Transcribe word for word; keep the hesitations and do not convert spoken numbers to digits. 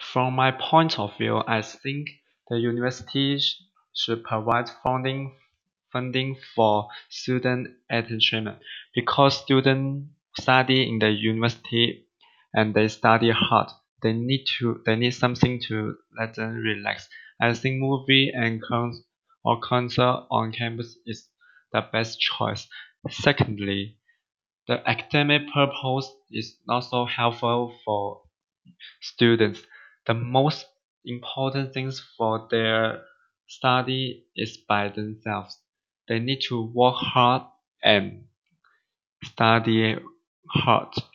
From my point of view, I think the university sh- should provide funding funding for student enrichment because students study in the university and they study hard. They need to they need something to let them relax. I think movie and con- or concert on campus is the best choice. Secondly, the academic purpose is not so helpful for students. The most important things for their study is by themselves. They need to work hard and study hard.